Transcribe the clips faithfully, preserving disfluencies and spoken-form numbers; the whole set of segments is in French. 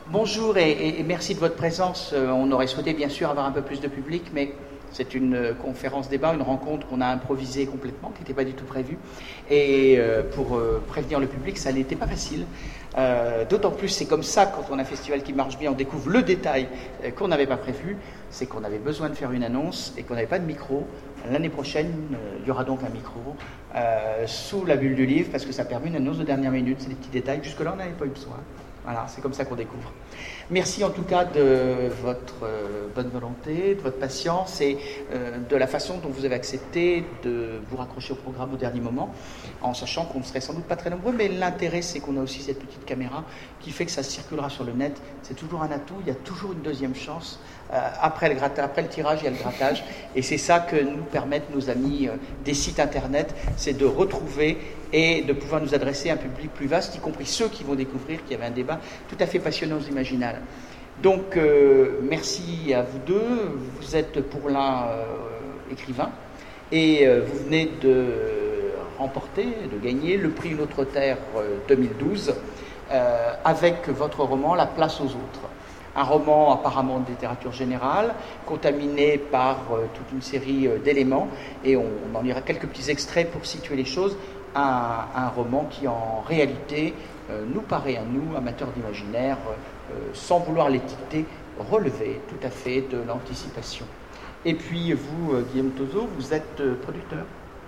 Bonjour et, et, et merci de votre présence. Euh, on aurait souhaité bien sûr avoir un peu plus de public, mais c'est une euh, conférence débat, une rencontre qu'on a improvisée complètement, qui n'était pas du tout prévue. Et euh, pour euh, prévenir le public, ça n'était pas facile. Euh, D'autant plus, c'est comme ça, quand on a un festival qui marche bien, on découvre le détail euh, qu'on n'avait pas prévu, c'est qu'on avait besoin de faire une annonce et qu'on n'avait pas de micro. L'année prochaine, euh, il y aura donc un micro euh, sous la bulle du livre, parce que ça permet une annonce de dernière minute, c'est des petits détails. Jusque-là, on n'avait pas eu besoin. Voilà, c'est comme ça qu'on découvre. Merci en tout cas de votre euh, bonne volonté, de votre patience et euh, de la façon dont vous avez accepté de vous raccrocher au programme au dernier moment, en sachant qu'on ne serait sans doute pas très nombreux, mais l'intérêt c'est qu'on a aussi cette petite caméra qui fait que ça circulera sur le net. C'est toujours un atout, il y a toujours une deuxième chance. Euh, après, le gratta- après le tirage, il y a le grattage, et c'est ça que nous permettent nos amis euh, des sites internet, c'est de retrouver et de pouvoir nous adresser à un public plus vaste, y compris ceux qui vont découvrir qu'il y avait un débat tout à fait passionnant aux Imaginales. Donc, euh, merci à vous deux. Vous êtes pour l'un euh, écrivain et euh, vous venez de remporter, de gagner le prix Une autre terre euh, deux mille douze euh, avec votre roman La place aux autres. Un roman apparemment de littérature générale, contaminé par euh, toute une série euh, d'éléments, et on, on en lira quelques petits extraits pour situer les choses. Un, un roman qui en réalité euh, nous paraît à nous, amateurs d'imaginaire, euh, sans vouloir l'étiqueter, relevé tout à fait de l'anticipation. Et puis vous, euh, Guillaume Tozzo, vous êtes euh, producteur,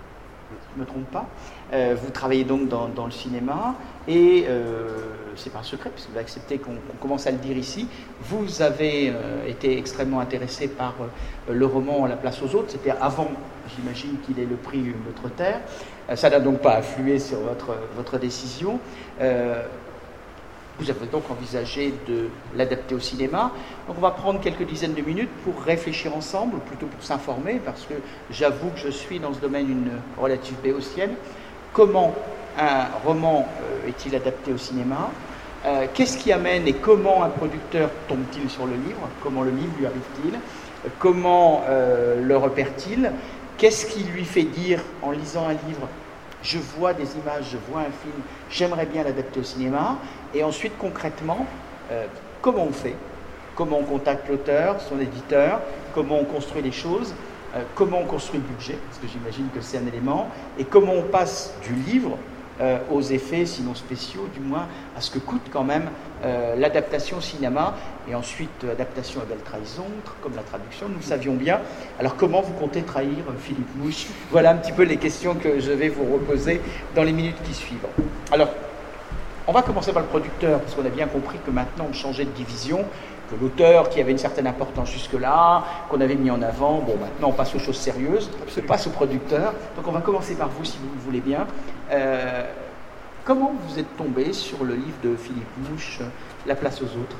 je ne me trompe pas. Euh, vous travaillez donc dans, dans le cinéma et euh, c'est pas un secret puisque vous avez accepté qu'on qu'on commence à le dire ici. Vous avez euh, été extrêmement intéressé par euh, le roman La place aux autres. C'était avant, j'imagine, qu'il ait le prix Une autre terre. Euh, ça n'a donc pas influé sur votre, votre décision. Euh, Vous avez donc envisagé de l'adapter au cinéma. Donc on va prendre quelques dizaines de minutes pour réfléchir ensemble, ou plutôt pour s'informer, parce que j'avoue que je suis dans ce domaine une relative béotienne. Comment un roman euh, est-il adapté au cinéma? euh, Qu'est-ce qui amène et comment un producteur tombe-t-il sur le livre? Comment le livre lui arrive-t-il? euh, Comment euh, le repère-t-il? Qu'est-ce qui lui fait dire, en lisant un livre, je vois des images, je vois un film, j'aimerais bien l'adapter au cinéma? Et ensuite, concrètement, euh, comment on fait? Comment on contacte l'auteur, son éditeur? Comment on construit les choses? euh, Comment on construit le budget? Parce que j'imagine que c'est un élément. Et comment on passe du livre euh, aux effets, sinon spéciaux, du moins à ce que coûte quand même euh, l'adaptation au cinéma. Et ensuite, euh, adaptation à belle trahison, comme la traduction, nous le savions bien. Alors, comment vous comptez trahir euh, Philippe Mouche? Voilà un petit peu les questions que je vais vous reposer dans les minutes qui suivent. Alors, on va commencer par le producteur, parce qu'on a bien compris que maintenant on changeait de division, que l'auteur qui avait une certaine importance jusque-là, qu'on avait mis en avant, bon, maintenant on passe aux choses sérieuses, on passe au producteur. Donc on va commencer par vous, si vous le voulez bien. Euh, comment vous êtes tombé sur le livre de Philippe Mouche, La place aux autres?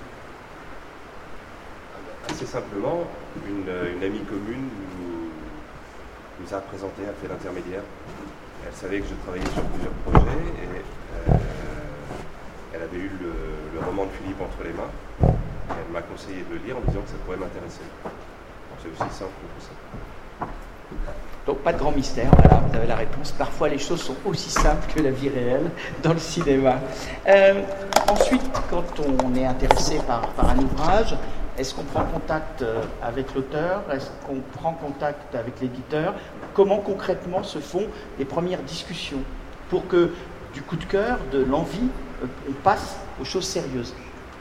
Assez simplement, une, une amie commune nous, nous a présenté, a fait l'intermédiaire. Elle savait que je travaillais sur plusieurs projets et euh, elle avait eu le, le roman de Philippe entre les mains. Et elle m'a conseillé de le lire en disant que ça pourrait m'intéresser. C'est aussi simple que ça. Donc pas de grand mystère, voilà, vous avez la réponse. Parfois les choses sont aussi simples que la vie réelle dans le cinéma. Euh, ensuite, quand on est intéressé par, par un ouvrage, est-ce qu'on prend contact avec l'auteur? Est-ce qu'on prend contact avec l'éditeur? Comment concrètement se font les premières discussions pour que du coup de cœur, de l'envie, on passe aux choses sérieuses?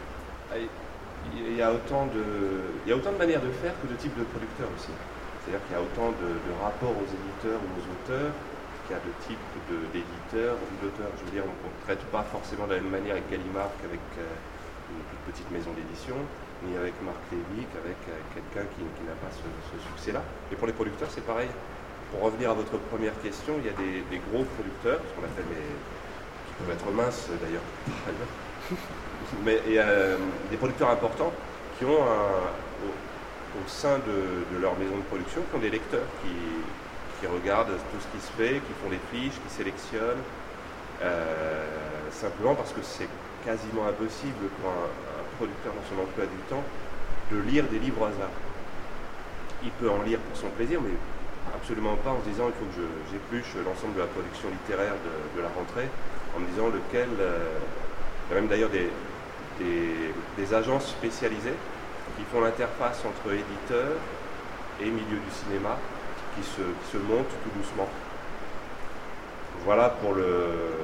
Il y a autant de, il y a autant de manières de faire que de types de producteurs aussi. C'est-à-dire qu'il y a autant de, de rapports aux éditeurs ou aux auteurs qu'il y a de types de, d'éditeurs ou d'auteurs. Je veux dire, on ne traite pas forcément de la même manière avec Gallimard qu'avec euh, une toute petite maison d'édition, ni avec Marc Lévy qu'avec euh, quelqu'un qui, qui n'a pas ce, ce succès-là. Et pour les producteurs, c'est pareil. Pour revenir à votre première question, il y a des, des gros producteurs, ce qu'on appelle les, qui peuvent être minces d'ailleurs, mais il y a des producteurs importants qui ont un, au, au sein de, de leur maison de production, qui ont des lecteurs qui, qui regardent tout ce qui se fait, qui font des fiches, qui sélectionnent, euh, simplement parce que c'est quasiment impossible pour un, un producteur dans son emploi du temps de lire des livres au hasard. Il peut en lire pour son plaisir, mais absolument pas en se disant il faut que je, j'épluche l'ensemble de la production littéraire de, de la rentrée, en me disant lequel, euh, il y a même d'ailleurs des, des, des agences spécialisées qui font l'interface entre éditeurs et milieu du cinéma, qui se, qui se montent tout doucement. Voilà pour le...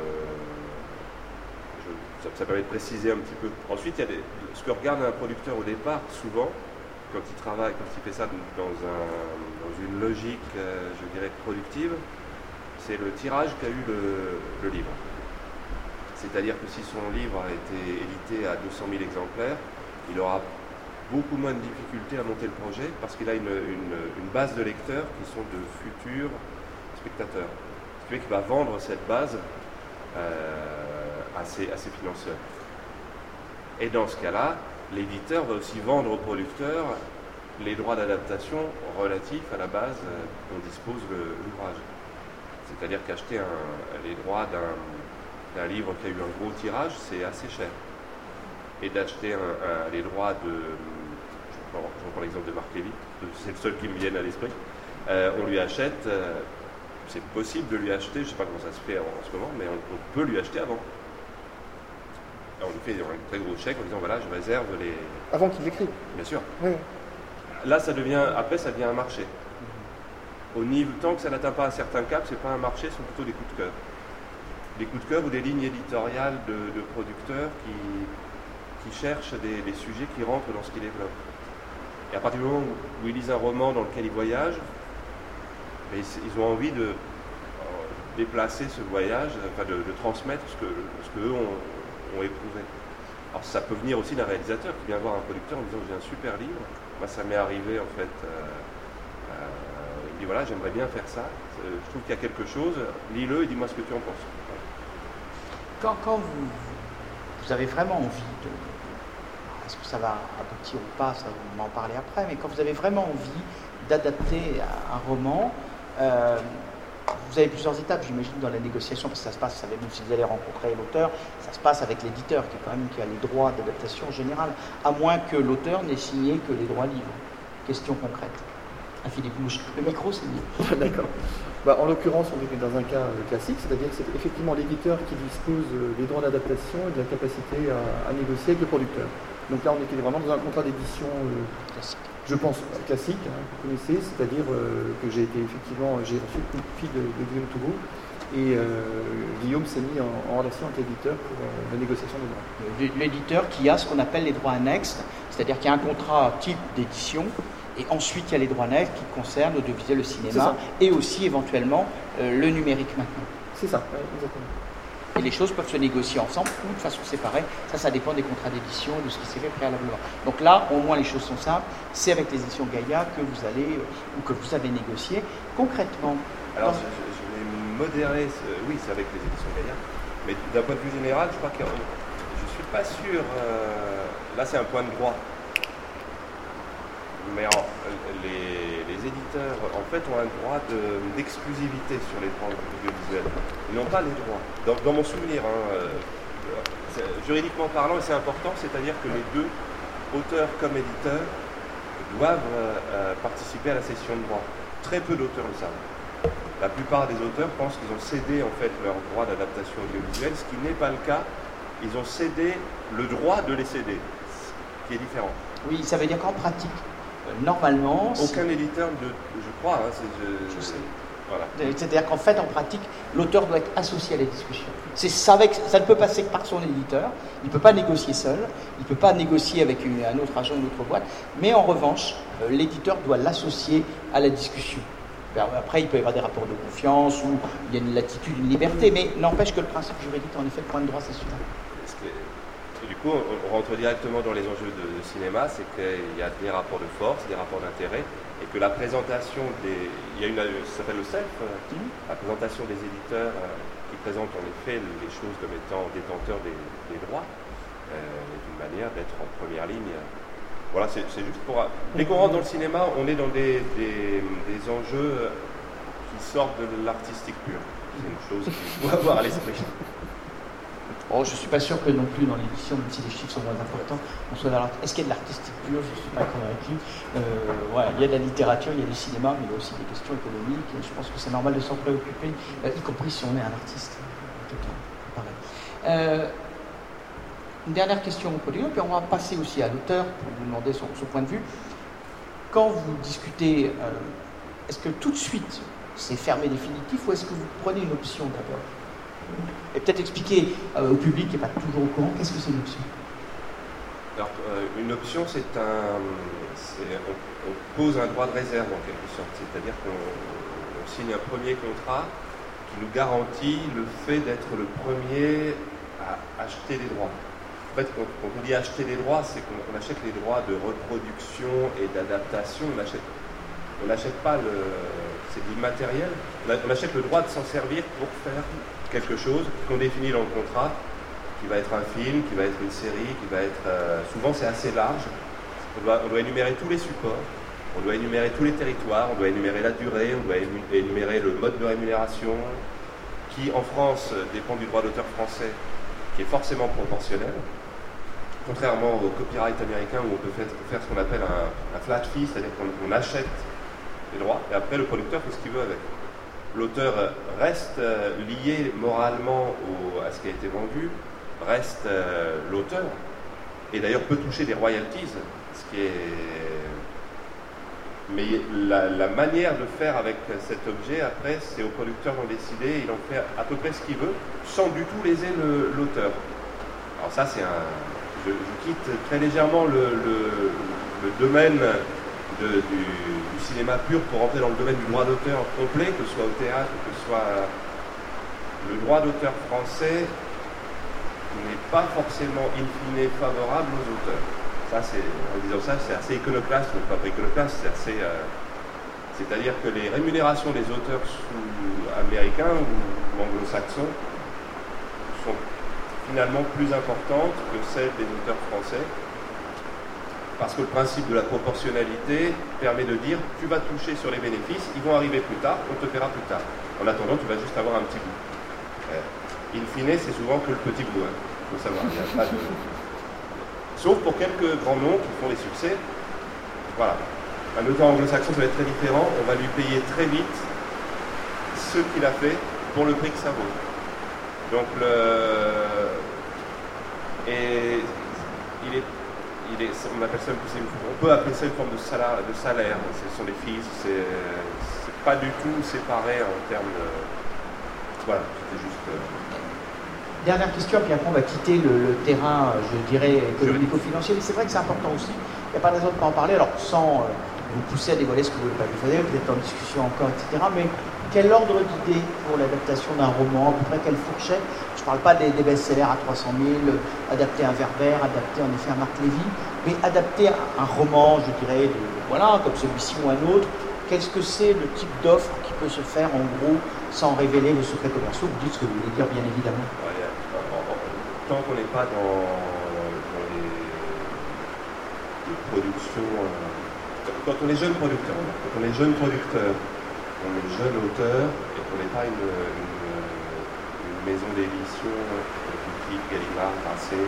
Je, ça, ça permet de préciser un petit peu. Ensuite, il y a des, ce que regarde un producteur au départ, souvent, quand il travaille, quand il fait ça dans, un, dans une logique, euh, je dirais, productive, c'est le tirage qu'a eu le, le livre. C'est-à-dire que si son livre a été édité à deux cent mille exemplaires, il aura beaucoup moins de difficultés à monter le projet parce qu'il a une, une, une base de lecteurs qui sont de futurs spectateurs. Ce qui fait qu'il va vendre cette base euh, à, ses, à ses financeurs. Et dans ce cas-là, l'éditeur va aussi vendre au producteur les droits d'adaptation relatifs à la base dont dispose l'ouvrage. C'est-à-dire qu'acheter les droits d'un d'un livre qui a eu un gros tirage, c'est assez cher. Et d'acheter les droits de... Je prends, je prends l'exemple de Marc Lévy, c'est le seul qui me vienne à l'esprit. Euh, on lui achète, euh, c'est possible de lui acheter, je ne sais pas comment ça se fait en, en ce moment, mais on, on peut lui acheter avant. Alors, on lui fait un très gros chèque en disant voilà, je réserve les... Avant qu'il l'écrive. Bien sûr. Oui. Là, ça devient, après, ça devient un marché. Au niveau, tant que ça n'atteint pas un certain cap, c'est pas un marché, ce sont plutôt des coups de cœur. Des coups de cœur ou des lignes éditoriales de, de producteurs qui, qui cherchent des, des sujets qui rentrent dans ce qu'ils développent. Et à partir du moment où ils lisent un roman dans lequel ils voyagent, ils, ils ont envie de euh, déplacer ce voyage, enfin de, de transmettre ce que, ce que eux ont, ont éprouvé. Alors ça peut venir aussi d'un réalisateur qui vient voir un producteur en disant j'ai un super livre, moi ça m'est arrivé en fait, euh, euh, il dit voilà j'aimerais bien faire ça, euh, je trouve qu'il y a quelque chose, lis-le et dis-moi ce que tu en penses. Quand, quand vous, vous avez vraiment envie de... Est-ce que ça va aboutir ou pas, ça on va en parler après, mais quand vous avez vraiment envie d'adapter un roman, euh, vous avez plusieurs étapes, j'imagine, dans la négociation, parce que ça se passe, même si vous allez rencontrer l'auteur, ça se passe avec l'éditeur, qui est quand même qui a les droits d'adaptation en général, à moins que l'auteur n'ait signé que les droits livres. Question concrète. Ah, Philippe Mouche, le micro, c'est mieux. D'accord. Bah, en l'occurrence, on est dans un cas euh, classique, c'est-à-dire que c'est effectivement l'éditeur qui dispose euh, des droits d'adaptation et de la capacité à, à négocier avec le producteur. Donc là, on était vraiment dans un contrat d'édition euh, classique. Je pense classique, hein, vous connaissez, c'est-à-dire euh, que j'ai été effectivement, j'ai reçu le coup de fil de, de Guillaume Touveau et euh, Guillaume s'est mis en, en relation avec l'éditeur pour euh, la négociation des droits. L'éditeur qui a ce qu'on appelle les droits annexes, c'est-à-dire qu'il y a un contrat type d'édition. Et ensuite, il y a les droits annexes qui concernent l'audiovisuel, le cinéma, et aussi éventuellement euh, le numérique maintenant. C'est ça, ouais, exactement. Et les choses peuvent se négocier ensemble ou de façon séparée. Ça, ça dépend des contrats d'édition, de ce qui s'est fait préalablement. Donc là, au moins, les choses sont simples. C'est avec les éditions Gaïa que vous allez, euh, ou que vous avez négocié. Concrètement... Alors, dans... je, je vais modérer, ce... oui, c'est avec les éditions Gaïa, mais d'un point de vue général, je crois que je ne suis pas sûr... Euh... Là, c'est un point de droit. Mais en, les, les éditeurs, en fait, ont un droit de, d'exclusivité sur les droits audiovisuels. Ils n'ont pas les droits. Dans, dans mon souvenir, hein, euh, juridiquement parlant, et c'est important, c'est-à-dire que les deux, auteurs comme éditeurs, doivent euh, participer à la cession de droits. Très peu d'auteurs le savent. La plupart des auteurs pensent qu'ils ont cédé en fait leur droit d'adaptation audiovisuelle, ce qui n'est pas le cas. Ils ont cédé le droit de les céder, ce qui est différent. Oui, ça veut dire qu'en pratique, normalement... Aucun éditeur, de, je crois, hein, c'est... Je, je sais. Voilà. C'est-à-dire qu'en fait, en pratique, l'auteur doit être associé à la discussion. C'est ça, avec, ça ne peut passer que par son éditeur, il ne peut pas négocier seul, il ne peut pas négocier avec une, un autre agent, une autre boîte, mais en revanche, euh, l'éditeur doit l'associer à la discussion. Après, il peut y avoir des rapports de confiance, où il y a une latitude, une liberté, mais n'empêche que le principe juridique, en effet, le point de droit, c'est celui-là. Du coup, on rentre directement dans les enjeux de, de cinéma, c'est qu'il y a des rapports de force, des rapports d'intérêt, et que la présentation des... Il y a une... Ça s'appelle le self, mmh. La présentation des éditeurs euh, qui présentent en effet les choses comme étant détenteurs des, des droits, euh, est une manière d'être en première ligne. Voilà, c'est juste pour... Dès qu'on rentre dans le cinéma, on est dans des, des, des enjeux qui sortent de l'artistique pur. C'est une chose qu'il faut avoir à l'esprit. Oh, je ne suis pas sûr que non plus dans l'édition, même si les chiffres sont moins importants, on soit dans l'artistique. Est-ce qu'il y a de l'artistique pur? Je ne suis pas convaincu. Euh, voilà, il y a de la littérature, il y a du cinéma, mais il y a aussi des questions économiques. Et je pense que c'est normal de s'en préoccuper, euh, y compris si on est un artiste. Euh, Une dernière question au producteur, puis on va passer aussi à l'auteur pour vous demander son, son point de vue. Quand vous discutez, euh, est-ce que tout de suite c'est fermé définitif ou est-ce que vous prenez une option d'abord? Et peut-être expliquer euh, au public qui n'est pas toujours au courant, qu'est-ce que c'est une option? Alors, euh, une option, c'est un, on, on pose un droit de réserve en quelque sorte, c'est-à-dire qu'on signe un premier contrat qui nous garantit le fait d'être le premier à acheter des droits. En fait, quand, quand on dit acheter des droits, c'est qu'on achète les droits de reproduction et d'adaptation. On achète, on n'achète pas le, c'est immatériel. On, on achète le droit de s'en servir pour faire quelque chose qu'on définit dans le contrat, qui va être un film, qui va être une série, qui va être... Euh, souvent, c'est assez large. On doit, on doit énumérer tous les supports, on doit énumérer tous les territoires, on doit énumérer la durée, on doit énumérer le mode de rémunération, qui, en France, dépend du droit d'auteur français, qui est forcément proportionnel, contrairement au copyright américain où on peut faire, faire ce qu'on appelle un, un flat fee, c'est-à-dire qu'on achète les droits, et après le producteur fait ce qu'il veut avec. L'auteur reste lié moralement au, à ce qui a été vendu, reste euh, l'auteur, et d'ailleurs peut toucher des royalties, ce qui est... Mais la, la manière de faire avec cet objet, après, c'est au producteur d'en décider, il en fait à peu près ce qu'il veut, sans du tout léser l'auteur. Alors ça, c'est un... Je, je quitte très légèrement le, le, le domaine de, du, du cinéma pur pour rentrer dans le domaine du droit d'auteur complet, que ce soit au théâtre, que ce soit... Le droit d'auteur français n'est pas forcément in fine favorable aux auteurs. Ça, en disant ça, c'est assez iconoclaste, ou pas iconoclaste, c'est assez... Euh, c'est-à-dire que les rémunérations des auteurs sous américains ou anglo-saxons sont finalement plus importantes que celles des auteurs français, parce que le principe de la proportionnalité permet de dire tu vas toucher sur les bénéfices, ils vont arriver plus tard, on te paiera plus tard. En attendant, tu vas juste avoir un petit bout. Euh, in fine, c'est souvent que le petit bout, il hein, faut savoir, il n'y a pas de... Sauf pour quelques grands noms qui font des succès. Voilà. Un auteur anglo-saxon peut être très différent. On va lui payer très vite ce qu'il a fait pour le prix que ça vaut. Donc, le... Et il est... Il est... On appelle ça une... On peut appeler ça une forme de salaire. De salaire. Ce sont des fees. C'est pas du tout séparé en termes de... Voilà. C'était juste... Dernière question, puis après on va quitter le, le terrain, je dirais, économico-financier, mais c'est vrai que c'est important aussi. Il n'y a pas de raison de ne pas en parler, alors sans euh, vous pousser à dévoiler ce que vous ne voulez pas vous faire, vous êtes en discussion encore, et cetera. Mais quel ordre d'idée pour l'adaptation d'un roman, à peu près quelle fourchette? Je ne parle pas des, des best-sellers à trois cent mille, adapter un Werber, adapter en effet un Marc Lévy, mais adapter un roman, je dirais, de, voilà, comme celui-ci ou un autre. Qu'est-ce que c'est le type d'offre qui peut se faire en gros sans révéler vos secrets commerciaux? Vous dites ce que vous voulez dire, bien évidemment. Ouais, tant qu'on n'est pas dans, dans les, les productions, euh, quand on est jeune producteur, quand on est jeune producteur, on est jeune auteur et qu'on n'est pas une, une, une maison d'édition, une type Gallimard, Grasset,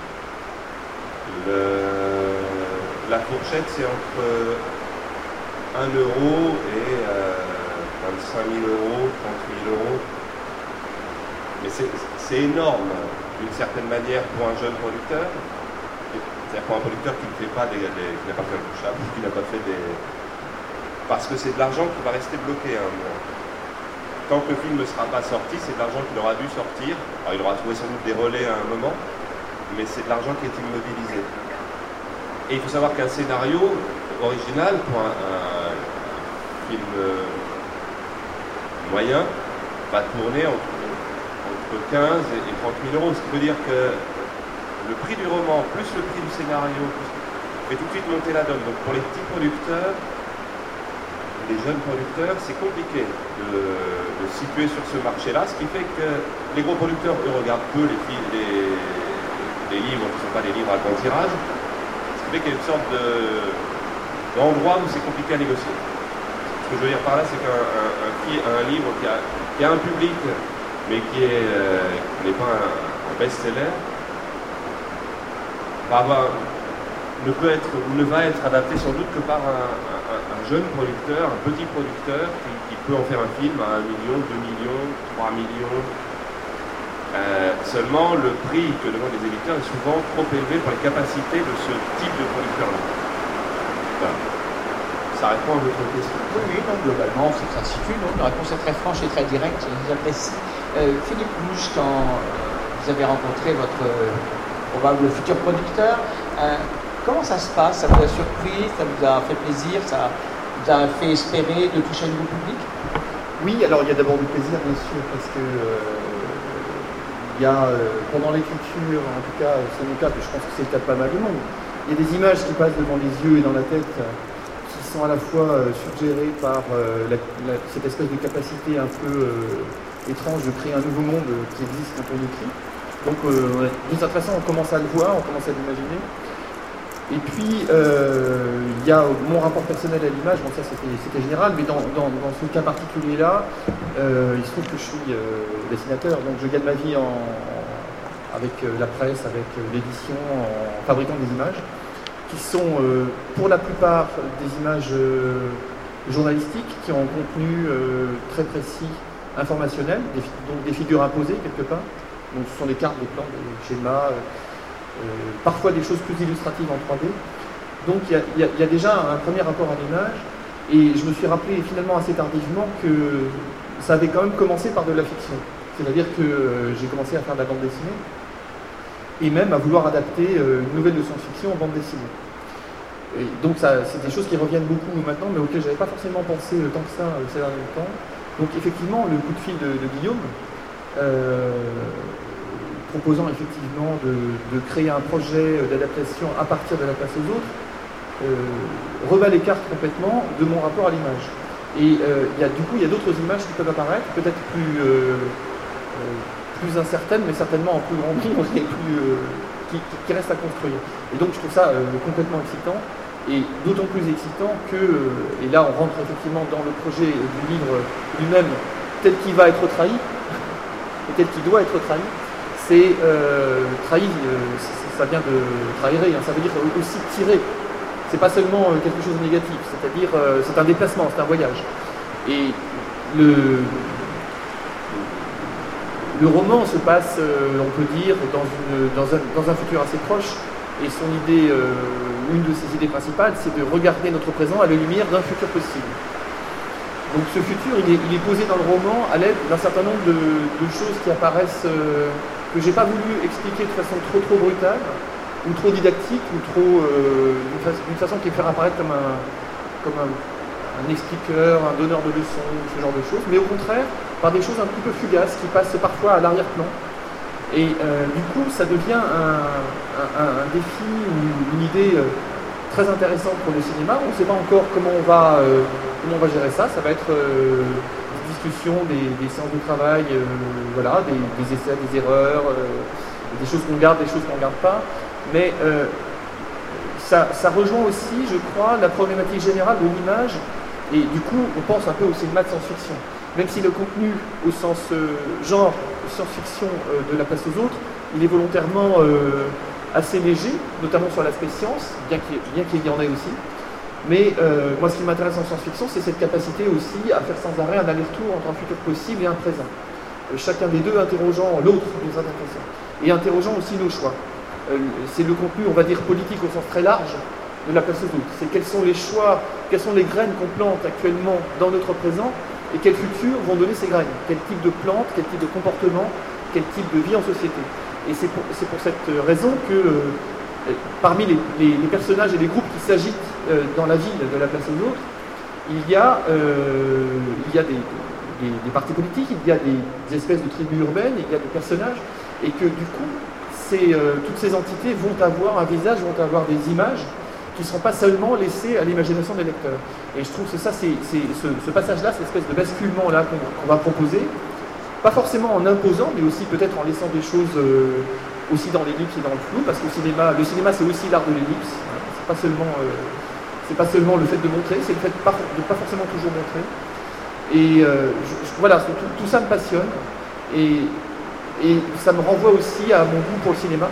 le, la fourchette c'est entre un euro et euh, vingt-cinq mille euros, trente mille euros, mais c'est énorme. D'une certaine manière pour un jeune producteur, c'est-à-dire pour un producteur qui ne fait pas des, des qui n'a pas fait un couche-à, qui n'a pas fait des... Parce que c'est de l'argent qui va rester bloqué à un moment. Tant que le film ne sera pas sorti, c'est de l'argent qu'il aura dû sortir. Alors il aura trouvé sans doute des relais à un moment, mais c'est de l'argent qui est immobilisé. Et il faut savoir qu'un scénario original pour un, un film moyen va tourner entre entre quinze et trente mille euros, ce qui veut dire que le prix du roman plus le prix du scénario fait tout de suite monter la donne. Donc pour les petits producteurs, les jeunes producteurs, c'est compliqué de, de se situer sur ce marché-là, ce qui fait que les gros producteurs, eux, regardent peu les, les, les livres qui ne sont pas des livres à grand tirage, ce qui fait qu'il y a une sorte d'endroit où c'est compliqué à négocier. Ce que je veux dire par là, c'est qu'un un, un, un livre qui a, qui a un public mais qui n'est euh, pas un, un best-seller, ne, peut être, ne va être adapté sans doute que par un, un, un jeune producteur, un petit producteur qui, qui peut en faire un film à un million, deux millions, trois millions. Euh, seulement, le prix que demandent les éditeurs est souvent trop élevé pour les capacités de ce type de producteur-là. Voilà. Ça répond à votre question. Oui, oui, non, globalement, ça se situe. Non, la réponse est très franche et très directe, j'apprécie. Euh, Philippe Mouche, quand vous avez rencontré votre euh, probable futur producteur, euh, comment ça se passe? Ça vous a surpris? Ça vous a fait plaisir? Ça vous a fait espérer de toucher un nouveau public? Oui, alors il y a d'abord du plaisir, bien sûr, parce que euh, il y a, euh, pendant l'écriture, en tout cas, c'est mon cas, je pense que c'est le cas de pas mal de monde, il y a des images qui passent devant les yeux et dans la tête qui sont à la fois euh, suggérées par euh, la, la, cette espèce de capacité un peu euh, étrange de créer un nouveau monde euh, qui existe quand on écrit. Donc, euh, d'une certaine façon, on commence à le voir, on commence à l'imaginer. Et puis, euh, il y a mon rapport personnel à l'image, bon ça c'était général, mais dans, dans, dans ce cas particulier-là, euh, il se trouve que je suis euh, dessinateur, donc je gagne ma vie en, avec euh, la presse, avec euh, l'édition, en fabriquant des images, qui sont euh, pour la plupart des images euh, journalistiques, qui ont un contenu euh, très précis, informationnel, des, donc des figures imposées quelque part, donc ce sont des cartes, des plans, des schémas, euh, Euh, parfois des choses plus illustratives en trois D. Donc il y, y, y a déjà un premier rapport à l'image, et je me suis rappelé finalement assez tardivement que ça avait quand même commencé par de la fiction. C'est-à-dire que euh, j'ai commencé à faire de la bande dessinée, et même à vouloir adapter euh, une nouvelle de science-fiction en bande dessinée. Et donc c'est des choses qui reviennent beaucoup maintenant, mais auxquelles je n'avais pas forcément pensé euh, tant que ça euh, ces derniers temps. Donc effectivement, le coup de fil de, de Guillaume, euh, proposant effectivement de, de créer un projet d'adaptation à partir de la place aux autres, euh, rebat les cartes complètement de mon rapport à l'image. Et euh, y a, du coup, il y a d'autres images qui peuvent apparaître, peut-être plus, euh, euh, plus incertaines, mais certainement en plus grand nombre et plus, euh, qui, qui restent à construire. Et donc je trouve ça euh, complètement excitant, et d'autant plus excitant que, euh, et là on rentre effectivement dans le projet du livre lui-même, tel qu'il va être trahi, et tel qu'il doit être trahi. C'est euh, trahi, euh, ça vient de trahirer, hein, ça veut dire aussi tirer. C'est pas seulement euh, quelque chose de négatif, c'est-à-dire euh, c'est un déplacement, c'est un voyage. Et le, le roman se passe, euh, on peut dire, dans, une, dans, un, dans un futur assez proche, et son idée, euh, une de ses idées principales, c'est de regarder notre présent à la lumière d'un futur possible. Donc ce futur, il est, il est posé dans le roman à l'aide d'un certain nombre de, de choses qui apparaissent, euh, que j'ai pas voulu expliquer de façon trop trop brutale, ou trop didactique, ou trop euh, d'une fa façon qui fait apparaître comme un, comme un, un expliqueur, un donneur de leçons, ce genre de choses, mais au contraire par des choses un petit peu fugaces qui passent parfois à l'arrière-plan. Et euh, du coup, ça devient un, un, un défi ou une idée euh, très intéressante pour le cinéma. On ne sait pas encore comment on va, euh, comment on va gérer ça. Ça va être euh, des discussions, des, des séances de travail, euh, voilà, des, des essais, des erreurs, euh, des choses qu'on garde, des choses qu'on ne garde pas. Mais euh, ça, ça rejoint aussi, je crois, la problématique générale de l'image. Et du coup, on pense un peu au cinéma de science-fiction. Même si le contenu, au sens euh, genre science-fiction euh, de la place aux autres, il est volontairement euh, assez léger, notamment sur l'aspect science, bien qu'il qu'il y en ait aussi. Mais euh, moi, ce qui m'intéresse en science-fiction, c'est cette capacité aussi à faire sans arrêt un aller-retour entre un futur possible et un présent. Euh, chacun des deux interrogeant l'autre d'une certaine façon, et interrogeant aussi nos choix. Euh, c'est le contenu, on va dire, politique au sens très large de la place aux autres. C'est quels sont les choix, quelles sont les graines qu'on plante actuellement dans notre présent, et quel futur vont donner ces graines, quel type de plantes, quel type de comportement, quel type de vie en société. Et c'est pour, pour cette raison que euh, parmi les, les, les personnages et les groupes qui s'agitent euh, dans la ville de la place aux autres, il y a, euh, il y a des, des, des partis politiques, il y a des, des espèces de tribus urbaines, il y a des personnages, et que du coup, ces, euh, toutes ces entités vont avoir un visage, vont avoir des images qui ne seront pas seulement laissées à l'imagination des lecteurs. Et je trouve que ça, c'est ce, ce passage-là, cette espèce de basculement-là qu'on qu'on va proposer, pas forcément en imposant, mais aussi peut-être en laissant des choses euh, aussi dans l'ellipse et dans le flou, parce que le cinéma, le cinéma c'est aussi l'art de l'ellipse, hein, c'est pas seulement, euh, c'est pas seulement le fait de montrer, c'est le fait de pas, de pas forcément toujours montrer. Et euh, je, je, voilà, tout, tout ça me passionne, et, et ça me renvoie aussi à mon goût pour le cinéma.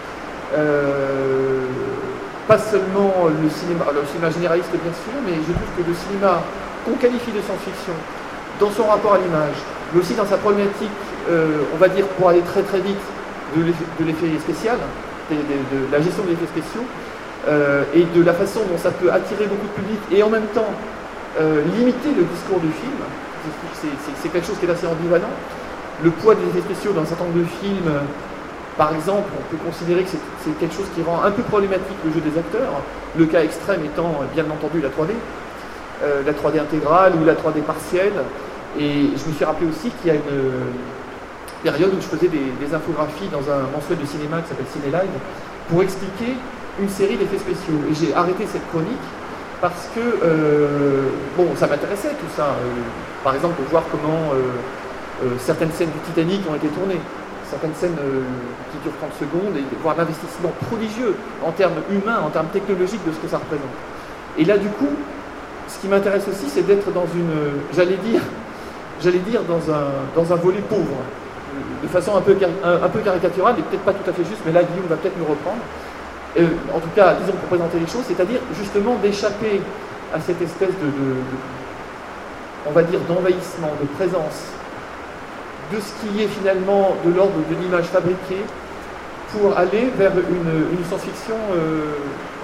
Euh, pas seulement le cinéma, le cinéma généraliste bien sûr, mais je trouve que le cinéma qu'on qualifie de science-fiction, dans son rapport à l'image, mais aussi dans sa problématique euh, on va dire, pour aller très très vite, de l'effet spécial, de, de, de la gestion des effets spéciaux, euh, et de la façon dont ça peut attirer beaucoup de public, et en même temps euh, limiter le discours du film. C'est quelque chose qui est assez ambivalent. Le poids des effets spéciaux dans un certain nombre de films, par exemple, on peut considérer que c'est quelque chose qui rend un peu problématique le jeu des acteurs, le cas extrême étant bien entendu la trois D, euh, la trois D intégrale ou la trois D partielle. Et je me suis rappelé aussi qu'il y a une période où je faisais des, des infographies dans un mensuel de cinéma qui s'appelle Ciné Live pour expliquer une série d'effets spéciaux. Et j'ai arrêté cette chronique parce que, euh, bon, ça m'intéressait tout ça. Euh, par exemple, de voir comment euh, euh, certaines scènes du Titanic ont été tournées, certaines scènes euh, qui durent trente secondes, et de voir l'investissement prodigieux en termes humains, en termes technologiques de ce que ça représente. Et là, du coup, ce qui m'intéresse aussi, c'est d'être dans une, j'allais dire, j'allais dire dans un, dans un volet pauvre, de façon un peu, un, un peu caricaturale, et peut-être pas tout à fait juste, mais là Guillaume va peut-être nous reprendre. Euh, en tout cas, disons pour présenter les choses, c'est-à-dire justement d'échapper à cette espèce de, de, de on va dire, d'envahissement, de présence, de ce qui est finalement de l'ordre de l'image fabriquée, pour aller vers une, une science-fiction, euh,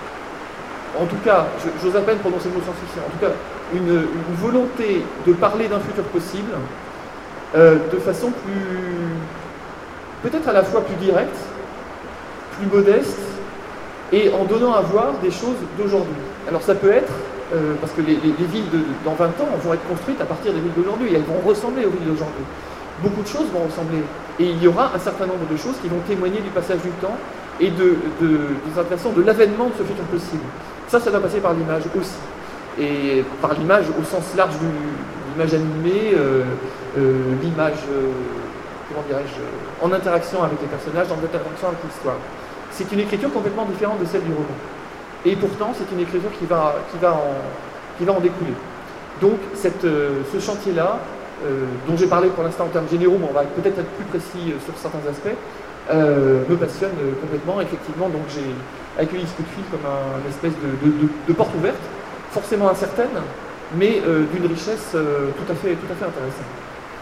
en tout cas, j'ose à peine prononcer le mot science-fiction, en tout cas, une, une volonté de parler d'un futur possible, Euh, de façon plus, peut-être à la fois plus directe, plus modeste, et en donnant à voir des choses d'aujourd'hui. Alors ça peut être, euh, parce que les, les, les villes de, dans vingt ans vont être construites à partir des villes d'aujourd'hui, et elles vont ressembler aux villes d'aujourd'hui. Beaucoup de choses vont ressembler, et il y aura un certain nombre de choses qui vont témoigner du passage du temps, et de, de, de, de, de l'avènement de ce futur possible. Ça, ça va passer par l'image aussi, et par l'image au sens large du l'image animée, euh, euh, l'image, euh, comment dirais-je, euh, en interaction avec les personnages, en interaction avec l'histoire. C'est une écriture complètement différente de celle du roman. Et pourtant, c'est une écriture qui va, qui va, en, qui va en découler. Donc, cette, euh, ce chantier-là, euh, dont j'ai parlé pour l'instant en termes généraux, mais on va peut-être être plus précis euh, sur certains aspects, euh, me passionne euh, complètement, effectivement. Donc, j'ai accueilli ce coup de fil comme un, une espèce de, de, de, de porte ouverte, forcément incertaine, mais euh, d'une richesse euh, tout à fait, tout à fait intéressante.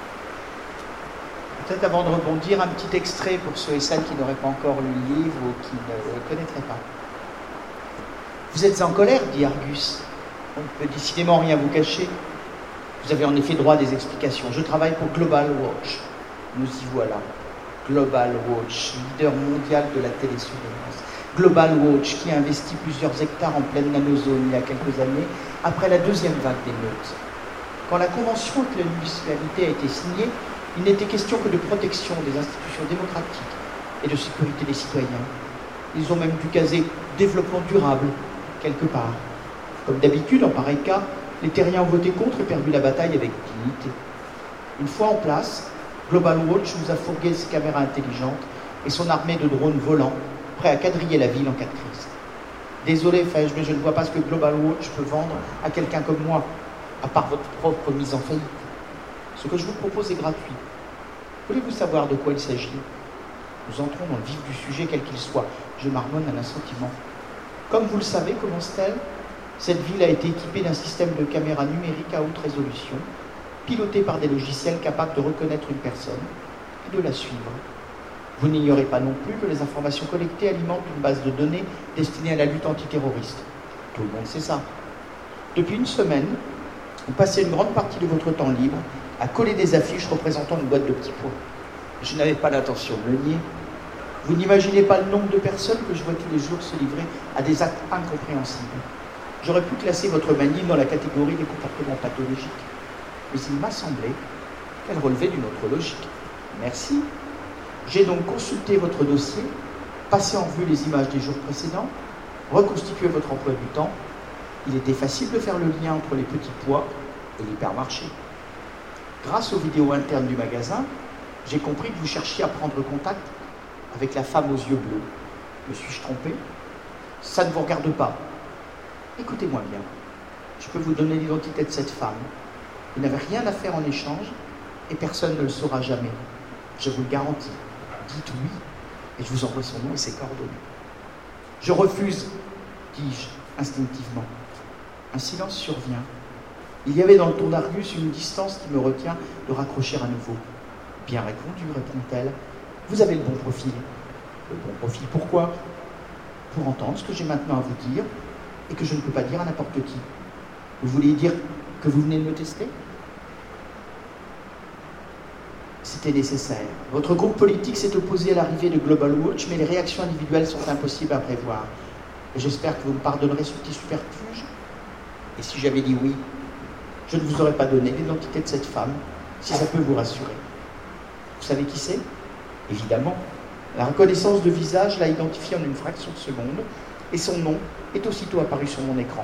Peut-être avant de rebondir, un petit extrait pour ceux et celles qui n'auraient pas encore lu le livre ou qui ne le connaîtraient pas. Vous êtes en colère, dit Argus. On ne peut décidément rien vous cacher. Vous avez en effet droit à des explications. Je travaille pour Global Watch. Nous y voilà. Global Watch, leader mondial de la télésurveillance. Global Watch, qui a investi plusieurs hectares en pleine nanozone il y a quelques années, après la deuxième vague d'émeutes. Quand la convention avec la municipalité a été signée, il n'était question que de protection des institutions démocratiques et de sécurité des citoyens. Ils ont même dû caser développement durable, quelque part. Comme d'habitude, en pareil cas, les terriens ont voté contre et perdu la bataille avec dignité. Une fois en place, Global Watch nous a fourgué ses caméras intelligentes et son armée de drones volants, prêts à quadriller la ville en cas de crise. Désolé, fais-je, mais je ne vois pas ce que Global Watch peut vendre à quelqu'un comme moi, à part votre propre mise en faillite. Ce que je vous propose est gratuit. Voulez-vous savoir de quoi il s'agit? Nous entrons dans le vif du sujet, quel qu'il soit. Je marmonne un assentiment. Comme vous le savez, commence-t-elle, cette ville a été équipée d'un système de caméras numériques à haute résolution, piloté par des logiciels capables de reconnaître une personne et de la suivre. Vous n'ignorez pas non plus que les informations collectées alimentent une base de données destinée à la lutte antiterroriste. Tout le monde sait ça. Depuis une semaine, vous passez une grande partie de votre temps libre à coller des affiches représentant une boîte de petits pois. Je n'avais pas l'intention de le nier. Vous n'imaginez pas le nombre de personnes que je vois tous les jours se livrer à des actes incompréhensibles. J'aurais pu classer votre manie dans la catégorie des comportements pathologiques. Mais il m'a semblé qu'elle relevait d'une autre logique. Merci. J'ai donc consulté votre dossier, passé en revue les images des jours précédents, reconstitué votre emploi du temps. Il était facile de faire le lien entre les petits pois et l'hypermarché. Grâce aux vidéos internes du magasin, j'ai compris que vous cherchiez à prendre contact avec la femme aux yeux bleus. Me suis-je trompé? Ça ne vous regarde pas. Écoutez-moi bien. Je peux vous donner l'identité de cette femme. Vous n'avez rien à faire en échange et personne ne le saura jamais. Je vous le garantis. Dites oui et je vous envoie son nom et ses coordonnées. Je refuse, dis-je instinctivement. Un silence survient. Il y avait dans le ton d'Argus une distance qui me retient de raccrocher à nouveau. Bien répondu, répond-elle. Vous avez le bon profil. Le bon profil, pourquoi? Pour entendre ce que j'ai maintenant à vous dire et que je ne peux pas dire à n'importe qui. Vous voulez dire que vous venez de me tester? C'était nécessaire. Votre groupe politique s'est opposé à l'arrivée de Global Watch, mais les réactions individuelles sont impossibles à prévoir. Et j'espère que vous me pardonnerez ce petit subterfuge. Et si j'avais dit oui, je ne vous aurais pas donné l'identité de cette femme, si ça peut vous rassurer. Vous savez qui c'est? Évidemment. La reconnaissance de visage l'a identifié en une fraction de seconde, et son nom est aussitôt apparu sur mon écran.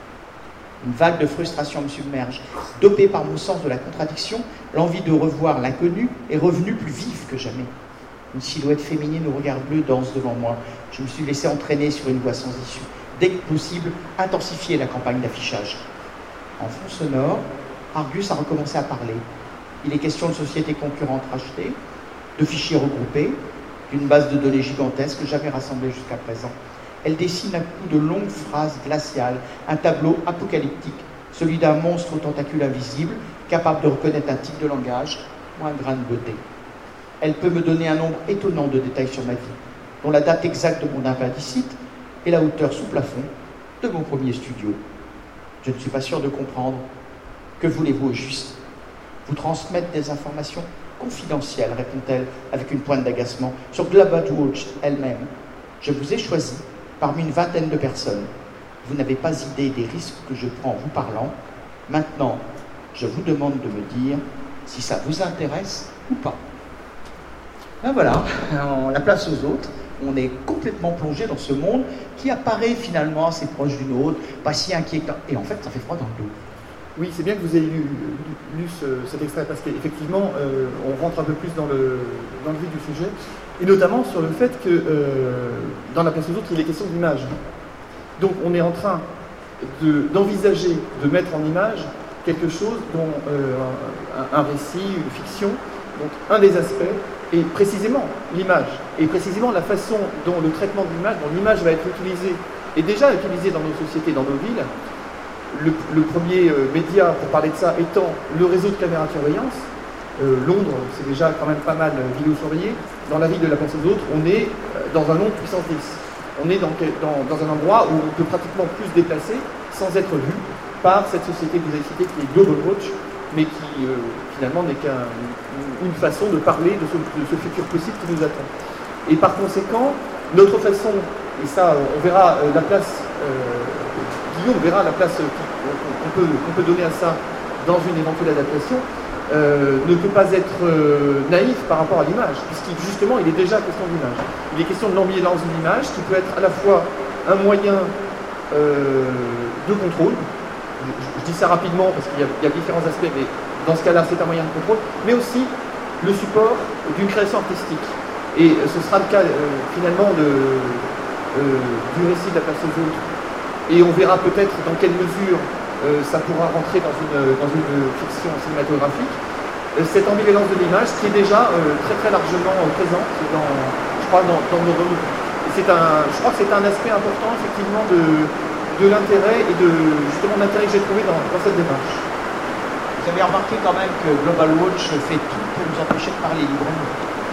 Une vague de frustration me submerge. Dopé par mon sens de la contradiction, l'envie de revoir l'inconnu est revenue plus vive que jamais. Une silhouette féminine au regard bleu danse devant moi. Je me suis laissé entraîner sur une voie sans issue. Dès que possible, intensifier la campagne d'affichage. En fond sonore, Argus a recommencé à parler. Il est question de sociétés concurrentes rachetées, de fichiers regroupés, d'une base de données gigantesque jamais rassemblée jusqu'à présent. Elle dessine un coup de longues phrases glaciales, un tableau apocalyptique, celui d'un monstre aux tentacules invisibles, capable de reconnaître un type de langage ou un grain de beauté. Elle peut me donner un nombre étonnant de détails sur ma vie, dont la date exacte de mon appendicite et la hauteur sous plafond de mon premier studio. Je ne suis pas sûr de comprendre. Que voulez-vous au juste? Vous transmettre des informations confidentielles, répond-elle avec une pointe d'agacement, sur Global Watch elle-même. Je vous ai choisi parmi une vingtaine de personnes. Vous n'avez pas idée des risques que je prends en vous parlant. Maintenant, je vous demande de me dire si ça vous intéresse ou pas. Ben voilà, on la place aux autres. On est complètement plongé dans ce monde qui apparaît finalement assez proche du nôtre, pas si inquiétant. Et en fait, ça fait froid dans le dos. Oui, c'est bien que vous ayez lu, lu, lu ce, cet extrait parce qu'effectivement, euh, on rentre un peu plus dans le, dans le vif du sujet, et notamment sur le fait que euh, dans la place aux autres, il est question d'image. Donc on est en train de, d'envisager de mettre en image quelque chose dont euh, un, un récit, une fiction, donc un des aspects est précisément l'image, et précisément la façon dont le traitement de l'image, dont l'image va être utilisée, et déjà utilisée dans nos sociétés, dans nos villes. Le, le premier euh, média pour parler de ça étant le réseau de caméras de surveillance. Euh, Londres, c'est déjà quand même pas mal euh, vidéo-surveillé. Dans la ville de la place aux autres, on est euh, dans un Londres puissance dix. On est dans, dans, dans un endroit où on peut pratiquement plus se déplacer sans être vu par cette société que vous avez citée qui est Global Watch, mais qui euh, finalement n'est qu'une façon de parler de ce, de ce futur possible qui nous attend. Et par conséquent, notre façon, et ça on verra euh, la place... Euh, Guillaume verra la place qu'on peut, qu'on peut donner à ça dans une éventuelle adaptation, euh, ne peut pas être euh, naïf par rapport à l'image, puisqu'il justement il est déjà question d'image. Il est question de l'ambivalence de l'image qui peut être à la fois un moyen euh, de contrôle, je, je dis ça rapidement parce qu'il y, y a différents aspects, mais dans ce cas-là c'est un moyen de contrôle, mais aussi le support d'une création artistique. Et ce sera le cas euh, finalement de, euh, du récit de la place aux autres. Et on verra peut-être dans quelle mesure euh, ça pourra rentrer dans une, dans une fiction cinématographique. Euh, cette ambivalence de l'image qui est déjà euh, très très largement euh, présente dans, je crois, dans, dans nos revues. C'est un, je crois que c'est un aspect important effectivement de, de l'intérêt et de justement l'intérêt que j'ai trouvé dans, dans cette démarche. Vous avez remarqué quand même que Global Watch fait tout pour nous empêcher de parler librement.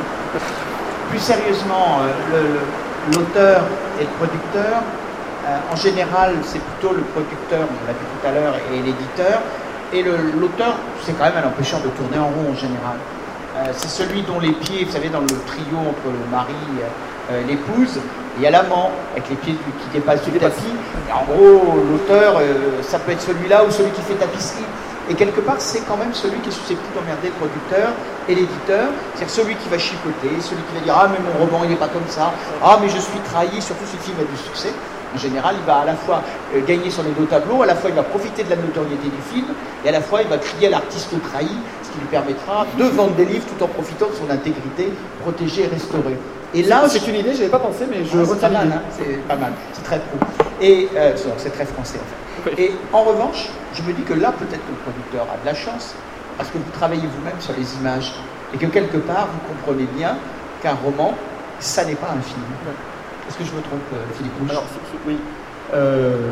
Plus sérieusement, l'auteur et le producteur, Euh, en général, c'est plutôt le producteur, on l'a vu tout à l'heure, et l'éditeur. Et l'auteur, c'est quand même un empêcheur de tourner en rond en général. Euh, c'est celui dont les pieds, vous savez, dans le trio entre le mari et euh, l'épouse, il y a l'amant, avec les pieds qui dépassent du tapis. Et en gros, l'auteur, euh, ça peut être celui-là ou celui qui fait tapisserie. Et quelque part, c'est quand même celui qui est susceptible d'emmerder le producteur et l'éditeur. C'est-à-dire celui qui va chipoter, celui qui va dire « Ah, mais mon roman, il n'est pas comme ça. Ah, mais je suis trahi. » Surtout si le film a du succès. En général, il va à la fois euh, gagner sur les deux tableaux, à la fois il va profiter de la notoriété du film, et à la fois il va crier à l'artiste trahi, ce qui lui permettra de vendre des livres tout en profitant de son intégrité protégée et restaurée. Et là, c'est une idée, je n'y avais pas pensé, mais je ah, retiens l'idée. Hein, c'est pas mal, c'est très pro. Et euh, c'est très français en fait. Oui. Et en revanche, je me dis que là, peut-être que le producteur a de la chance, parce que vous travaillez vous-même sur les images, et que quelque part, vous comprenez bien qu'un roman, ça n'est pas un film. Oui. Est-ce que je me trompe, Philippe Rouge? Alors, oui. Euh,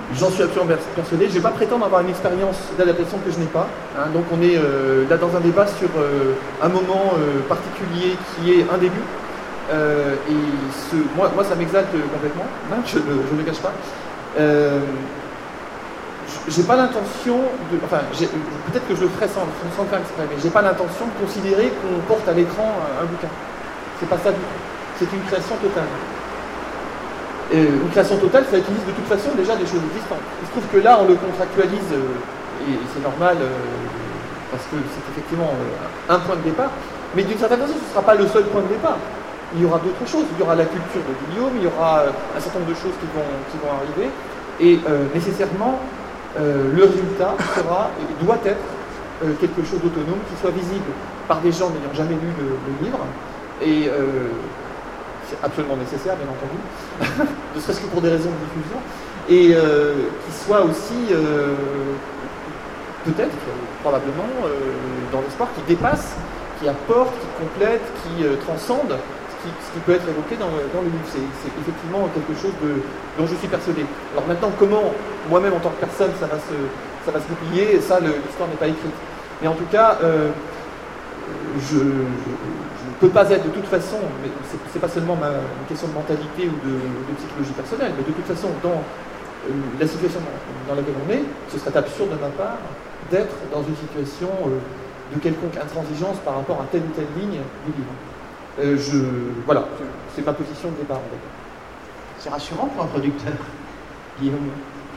J'en suis absolument persuadé. Je ne vais pas prétendre avoir une expérience d'adaptation que je n'ai pas. Hein. Donc on est euh, là dans un débat sur euh, un moment euh, particulier qui est un début. Euh, et ce, moi, moi, ça m'exalte complètement, hein, je ne le cache pas. Euh, j'ai pas l'intention de... Enfin, peut-être que je le ferai sans, sans faire exprès, mais j'ai pas l'intention de considérer qu'on porte à l'écran un, un bouquin. C'est pas ça du tout. C'est une création totale. Euh, une création totale, ça utilise de toute façon déjà des choses existantes. Il se trouve que là, on le contractualise, euh, et, et c'est normal, euh, parce que c'est effectivement euh, un point de départ, mais d'une certaine façon, ce ne sera pas le seul point de départ. Il y aura d'autres choses. Il y aura la culture de Guillaume, il y aura euh, un certain nombre de choses qui vont, qui vont arriver, et euh, nécessairement, euh, le résultat sera, et doit être euh, quelque chose d'autonome, qui soit visible par des gens n'ayant jamais lu le, le livre, et... Euh, c'est absolument nécessaire, bien entendu, ne serait-ce que pour des raisons de diffusion, et euh, qui soit aussi, euh, peut-être, probablement, euh, dans l'espoir, qui dépasse, qui apporte, qui complète, qui euh, transcende ce qui, ce qui peut être évoqué dans le, dans le livre. C'est effectivement quelque chose de, dont je suis persuadé. Alors maintenant, comment, moi-même, en tant que personne, ça va se, ça va se goupiller, ça, l'histoire n'est pas écrite. Mais en tout cas, euh, je... je ne peut pas être de toute façon, mais c'est pas seulement ma, une question de mentalité ou de, de psychologie personnelle, mais de toute façon, dans euh, la situation dans, dans laquelle on est, ce serait absurde de ma part d'être dans une situation euh, de quelconque intransigeance par rapport à telle ou telle ligne du livre. Euh, je, voilà, c'est ma position de départ. C'est rassurant pour un producteur, Guillaume.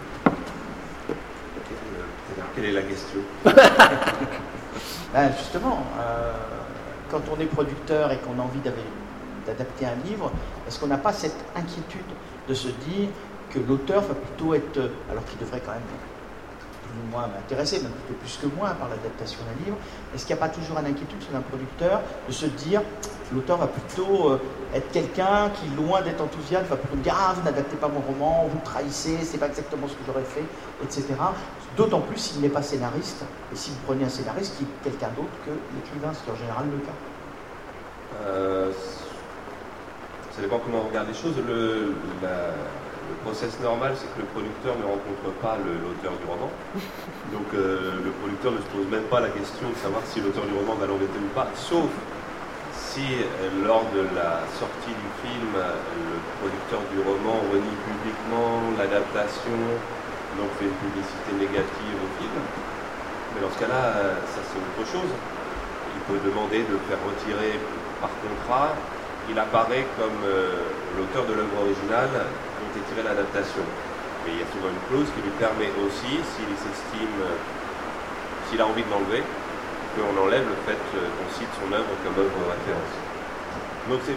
Quelle est la question? Ben justement, euh, quand on est producteur et qu'on a envie d'adapter un livre, est-ce qu'on n'a pas cette inquiétude de se dire que l'auteur va plutôt être, alors qu'il devrait quand même plus ou moins m'intéresser, même plutôt plus que moi par l'adaptation d'un livre, est-ce qu'il n'y a pas toujours une inquiétude sur un producteur de se dire l'auteur va plutôt être quelqu'un qui, loin d'être enthousiaste, va plutôt me dire « Ah, vous n'adaptez pas mon roman, vous me trahissez, c'est pas exactement ce que j'aurais fait, et cetera » D'autant plus s'il n'est pas scénariste, et si vous prenez un scénariste qui est quelqu'un d'autre que l'écrivain, ce qui est en général le cas. Euh, ça dépend comment on regarde les choses. Le, la, le process normal, c'est que le producteur ne rencontre pas l'auteur du roman. Donc euh, le producteur ne se pose même pas la question de savoir si l'auteur du roman va l'embêter ou pas, sauf si euh, lors de la sortie du film, le producteur du roman renie publiquement l'adaptation, donc fait une publicité négative au film. Mais dans ce cas-là, ça c'est autre chose. Il peut demander de faire retirer par contrat. Il apparaît comme euh, l'auteur de l'œuvre originale dont est tirée l'adaptation. Mais il y a souvent une clause qui lui permet aussi, s'il s'estime, euh, s'il a envie de l'enlever, qu'on enlève le fait euh, qu'on cite son œuvre comme œuvre référence. Donc c'est,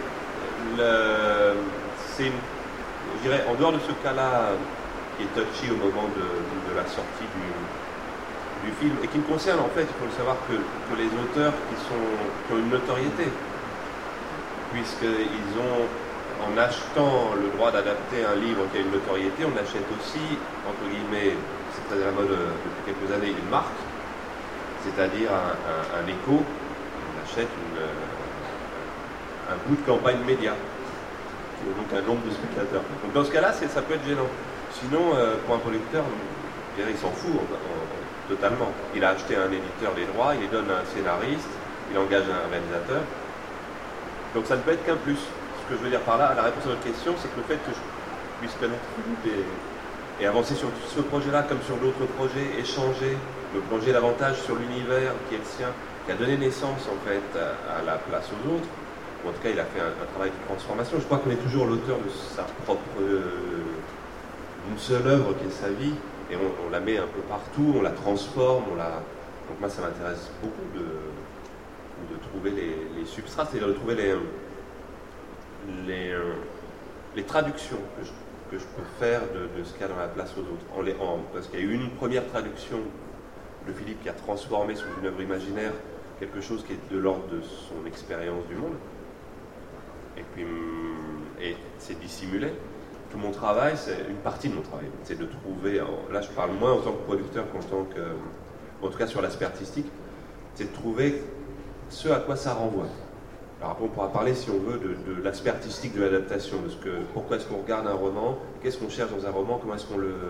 c'est, je dirais, en dehors de ce cas-là, qui est touchy au moment de, de, de la sortie du, du film, et qui me concerne en fait, il faut le savoir, que, que les auteurs qui, sont, qui ont une notoriété, puisqu'ils ont, en achetant le droit d'adapter un livre qui a une notoriété, on achète aussi, entre guillemets, c'est très à la mode depuis quelques années, une marque, c'est-à-dire un, un, un écho, on achète une, un bout de campagne média, donc un nombre de spectateurs. Donc dans ce cas-là, ça peut être gênant. Sinon, euh, pour un producteur, il s'en fout en, en, totalement. Il a acheté un éditeur des droits, il lui donne un scénariste, il engage un réalisateur. Donc ça ne peut être qu'un plus. Ce que je veux dire par là, la réponse à votre question, c'est que le fait que je puisse connaître Philippe et, et avancer sur ce projet-là comme sur d'autres projets, échanger, me plonger davantage sur l'univers qui est le sien, qui a donné naissance en fait à, à la place aux autres, ou en tout cas il a fait un, un travail de transformation. Je crois qu'on est toujours l'auteur de sa propre... Euh, une seule œuvre qui est sa vie, et on, on la met un peu partout, on la transforme, on la... Donc moi ça m'intéresse beaucoup de, de trouver les, les substrats, c'est-à-dire de trouver les, les, les traductions que je, que je peux faire de, de ce qu'il y a dans la place aux autres. En les, en, parce qu'il y a eu une première traduction de Philippe qui a transformé sous une œuvre imaginaire quelque chose qui est de l'ordre de son expérience du monde, et puis et c'est dissimulé. Tout mon travail, c'est une partie de mon travail, c'est de trouver, là je parle moins en tant que producteur qu'en tant que, en tout cas sur l'aspect artistique, c'est de trouver ce à quoi ça renvoie. Alors après on pourra parler si on veut de, de l'aspect artistique de l'adaptation, de ce que, pourquoi est-ce qu'on regarde un roman, qu'est-ce qu'on cherche dans un roman, comment est-ce qu'on le,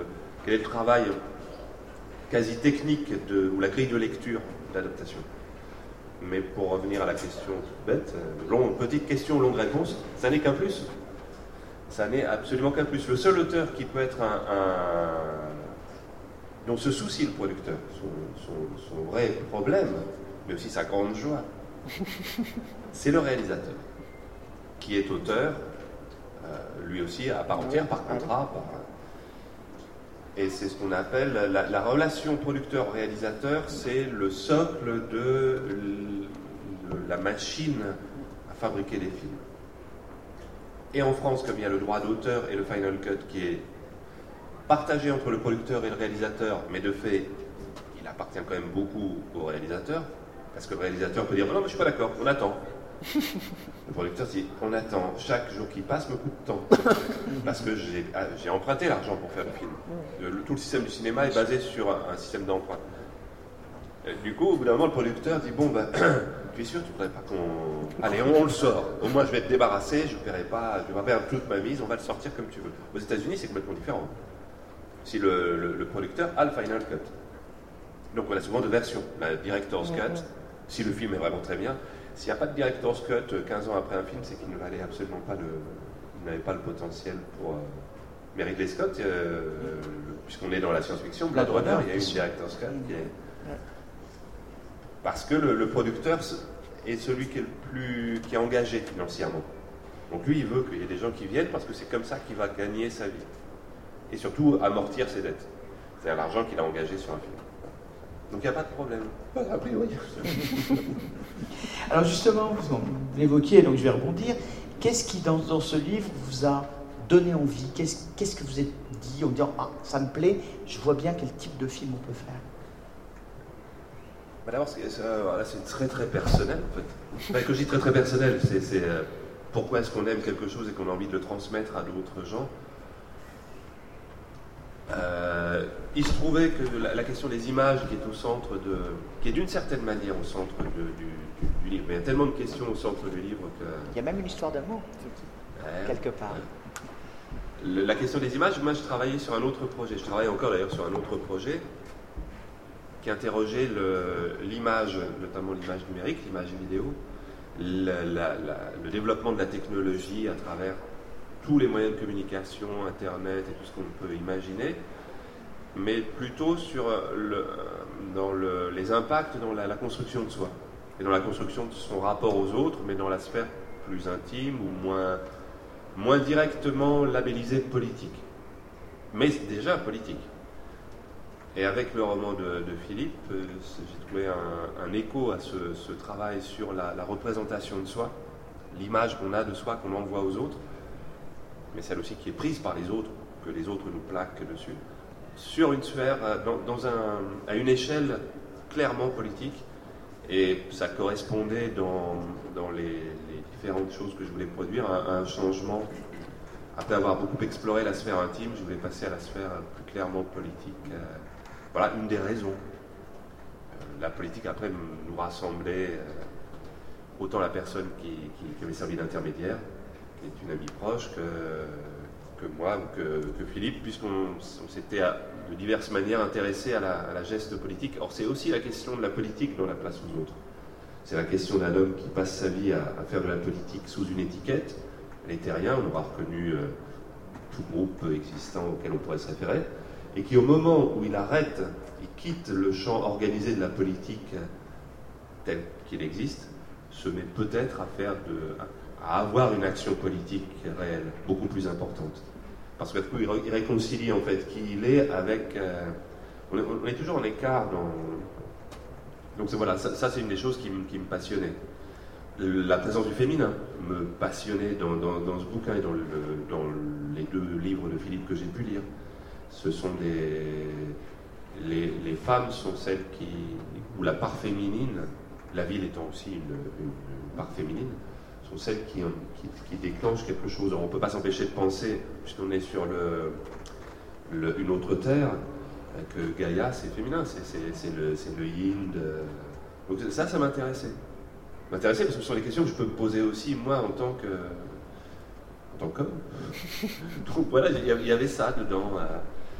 quel est le travail quasi technique de, ou la grille de lecture de l'adaptation. Mais pour revenir à la question bête, long, petite question, longue réponse, ça n'est qu'un plus. Ça n'est absolument qu'un plus. Le seul auteur qui peut être un, un dont se soucie le producteur, son, son, son vrai problème, mais aussi sa grande joie, c'est le réalisateur, qui est auteur, euh, lui aussi à part entière, par contrat. Par... Et c'est ce qu'on appelle la, la relation producteur-réalisateur, c'est le socle de la machine à fabriquer des films. Et en France, comme il y a le droit d'auteur et le Final Cut qui est partagé entre le producteur et le réalisateur, mais de fait, il appartient quand même beaucoup au réalisateur, parce que le réalisateur peut dire « Non, mais je suis pas d'accord, on attend ». Le producteur dit « On attend, chaque jour qui passe me coûte tant, parce que j'ai, j'ai emprunté l'argent pour faire le film. Le, le, tout le système du cinéma est basé sur un, un système d'emprunt. » Du coup, au bout d'un moment, le producteur dit « Bon, ben, tu es sûr, tu ne voudrais pas qu'on... Allez, on, on le sort. Au moins, je vais être débarrassé, je ne paierai pas, je vais pas perdre toute ma mise, on va le sortir comme tu veux. » Aux États-Unis, c'est complètement différent. Si le, le, le producteur a le Final Cut. Donc, on a souvent deux versions. La Director's Cut, si le film est vraiment très bien. S'il n'y a pas de Director's Cut quinze ans après un film, c'est qu'il ne valait absolument pas le... Il n'avait pas le potentiel pour... Euh, mais Ridley Scott, euh, puisqu'on est dans la science-fiction, Blade Runner, il y a eu une Director's Cut qui est... Parce que le, le producteur est celui qui est le plus... qui est engagé financièrement. Donc lui, il veut qu'il y ait des gens qui viennent parce que c'est comme ça qu'il va gagner sa vie. Et surtout, amortir ses dettes. C'est-à-dire l'argent qu'il a engagé sur un film. Donc il n'y a pas de problème. A priori. Alors justement, vous l'évoquiez, donc je vais rebondir. Qu'est-ce qui, dans, dans ce livre, vous a donné envie? Qu'est-ce, qu'est-ce que vous êtes dit en disant « Ah, ça me plaît, je vois bien quel type de film on peut faire ». Bah d'abord, c'est, ça, là, c'est très très personnel en fait. Enfin, quand je dis très très personnel, c'est, c'est euh, pourquoi est-ce qu'on aime quelque chose et qu'on a envie de le transmettre à d'autres gens. Euh, il se trouvait que la, la question des images qui est au centre de, qui est d'une certaine manière au centre de, du, du, du livre. Mais il y a tellement de questions au centre du livre que... Il y a même une histoire d'amour, ouais, quelque part. Ouais. Le, la question des images, moi je travaillais sur un autre projet. Je travaille encore d'ailleurs sur un autre projet qui interrogeait le, l'image, notamment l'image numérique, l'image vidéo, la, la, la, le développement de la technologie à travers tous les moyens de communication, Internet et tout ce qu'on peut imaginer, mais plutôt sur le, dans le, les impacts dans la, la construction de soi, et dans la construction de son rapport aux autres, mais dans la sphère plus intime ou moins, moins directement labellisée politique, mais déjà politique. Et avec le roman de, de Philippe, euh, j'ai trouvé un, un écho à ce, ce travail sur la, la représentation de soi, l'image qu'on a de soi, qu'on envoie aux autres, mais celle aussi qui est prise par les autres, que les autres nous plaquent dessus, sur une sphère, dans, dans un, à une échelle clairement politique, et ça correspondait dans, dans les, les différentes choses que je voulais produire à, à un changement. Après avoir beaucoup exploré la sphère intime, je voulais passer à la sphère plus clairement politique. Voilà une des raisons. La politique, après, nous rassemblait euh, autant la personne qui, qui, qui avait servi d'intermédiaire, qui est une amie proche, que, que moi ou que, que Philippe, puisqu'on on s'était à, de diverses manières intéressé à la, à la geste politique. Or, c'est aussi la question de la politique dans la place aux autres. C'est la question d'un homme qui passe sa vie à, à faire de la politique sous une étiquette. Les terriens, on aura reconnu euh, tout groupe existant auquel on pourrait se référer, et qui, au moment où il arrête, il quitte le champ organisé de la politique tel qu'il existe, se met peut-être à faire de, à avoir une action politique réelle, beaucoup plus importante. Parce que du coup, il réconcilie en fait qui il est avec... Euh, on, est, on est toujours en écart dans... Donc voilà, ça, ça c'est une des choses qui, qui me passionnait. La présence du féminin me passionnait dans, dans, dans ce bouquin et dans, le, dans les deux livres de Philippe que j'ai pu lire. Ce sont des... Les, les femmes sont celles qui... où la part féminine, la ville étant aussi une, une, une part féminine, sont celles qui, qui, qui déclenchent quelque chose. Alors, on ne peut pas s'empêcher de penser, puisqu'on est sur le, le, une autre terre, que Gaïa, c'est féminin, c'est, c'est, c'est, le, c'est le yin. De... Donc ça, ça m'intéressait. M'intéressait parce que ce sont des questions que je peux me poser aussi, moi, en tant que... en tant qu'homme. Donc voilà, il y avait ça dedans.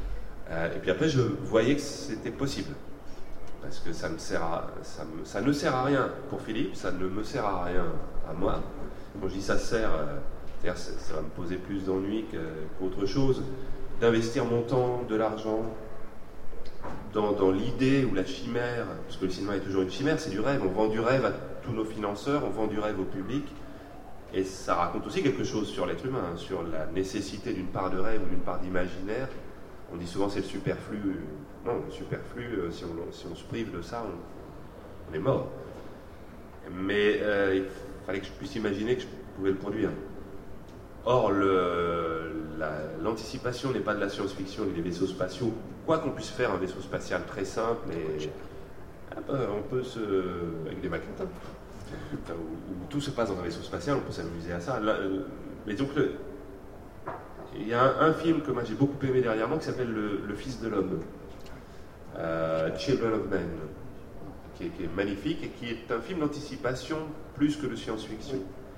Euh, et puis après, je voyais que c'était possible. Parce que ça, me sert à, ça, me, ça ne sert à rien pour Philippe, ça ne me sert à rien à moi. Quand je dis ça sert, euh, c'est-à-dire ça, ça va me poser plus d'ennuis qu'autre chose, d'investir mon temps, de l'argent, dans, dans l'idée ou la chimère, parce que le cinéma est toujours une chimère, c'est du rêve, on vend du rêve à tous nos financeurs, on vend du rêve au public, et ça raconte aussi quelque chose sur l'être humain, hein, sur la nécessité d'une part de rêve ou d'une part d'imaginaire. On dit souvent c'est le superflu. Non, le superflu, si on, si on se prive de ça, on, on est mort. Mais euh, il fallait que je puisse imaginer que je pouvais le produire. Or, l'anticipation n'est pas de la science-fiction et des vaisseaux spatiaux. Quoi qu'on puisse faire un vaisseau spatial très simple, et ah ben, on peut se... avec des maquettes, hein, enfin, où, où tout se passe dans un vaisseau spatial, on peut s'amuser à ça. Là, mais donc, le, il y a un, un film que moi j'ai beaucoup aimé dernièrement qui s'appelle le, le Fils de l'homme, euh, Children of Men, qui est, qui est magnifique et qui est un film d'anticipation plus que de science-fiction.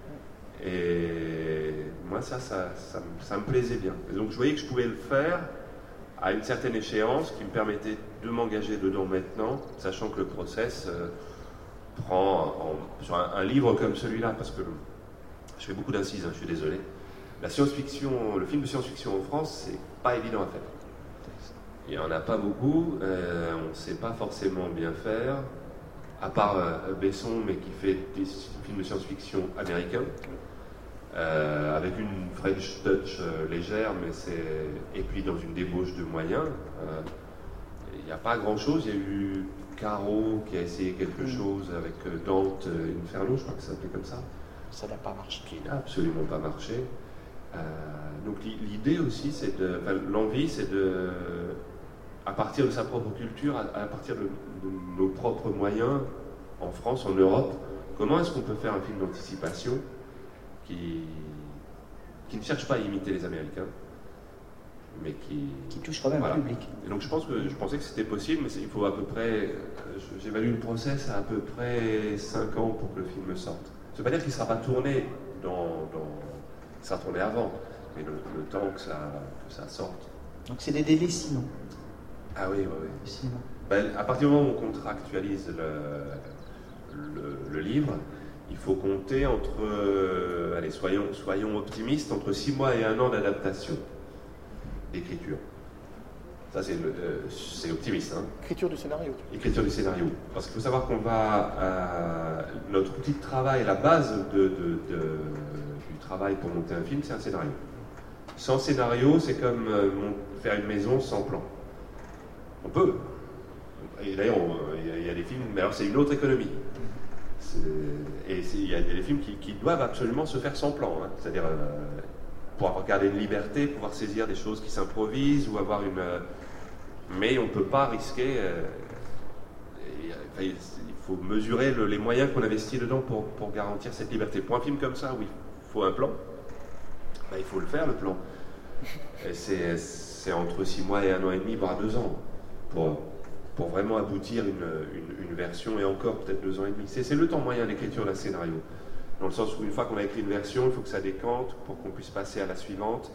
Et moi, ça, ça, ça, ça me plaisait bien. Et donc, je voyais que je pouvais le faire à une certaine échéance qui me permettait de m'engager dedans maintenant, sachant que le process euh, prend, en, sur un, un livre comme celui-là, parce que je fais beaucoup d'incises, hein, je suis désolé. La science-fiction, le film de science-fiction en France, c'est pas évident à faire. Il n'y en a pas beaucoup, euh, on ne sait pas forcément bien faire, à part euh, Besson, mais qui fait des films de science-fiction américains. Euh, avec une French touch euh, légère, mais c'est et puis dans une débauche de moyens. Il euh, n'y a pas grand-chose. Il y a eu Caro qui a essayé quelque mmh. chose avec euh, Dante euh, Inferno, je crois que ça s'appelait comme ça. Ça n'a pas marché. Qui n'a absolument pas marché. Euh, donc l'idée aussi, c'est de, enfin, l'envie, c'est de, à partir de sa propre culture, à, à partir de, de nos propres moyens, en France, en Europe, comment est-ce qu'on peut faire un film d'anticipation Qui, qui ne cherche pas à imiter les Américains, mais qui... Qui touche quand même voilà. le public. Et donc je pense que je pensais que c'était possible, mais il faut à peu près... J'évalue le process à à peu près cinq ans pour que le film sorte. Ça ne veut pas dire qu'il ne sera pas tourné dans... dans il sera tourné avant, mais le, le temps que ça, que ça sorte. Donc c'est des délais sinon. Ah oui, oui, oui. Sinon. Ben, à partir du moment où on contractualise le, le, le livre, il faut compter entre, euh, allez, soyons, soyons optimistes, entre six mois et un an d'adaptation d'écriture. Ça, c'est euh, optimiste. Hein. Écriture du scénario. Écriture du scénario. Parce qu'il faut savoir qu'on va... Euh, notre outil de travail, la base de, de, de, du travail pour monter un film, c'est un scénario. Sans scénario, c'est comme euh, faire une maison sans plan. On peut. Et d'ailleurs, il y, y a des films... Mais alors, c'est une autre économie. Et il y a des films qui, qui doivent absolument se faire sans plan, hein. C'est-à-dire euh, pouvoir garder une liberté, pouvoir saisir des choses qui s'improvisent ou avoir une... Euh, mais on ne peut pas risquer... Euh, et, enfin, il faut mesurer le, les moyens qu'on investit dedans pour, pour garantir cette liberté. Pour un film comme ça, où il faut un plan, ben, il faut le faire, le plan. C'est entre six mois et un an et demi, voire deux ans, pour... pour vraiment aboutir une, une, une version, et encore peut-être deux ans et demi. C'est le temps moyen d'écriture d'un scénario. Dans le sens où une fois qu'on a écrit une version, il faut que ça décante pour qu'on puisse passer à la suivante,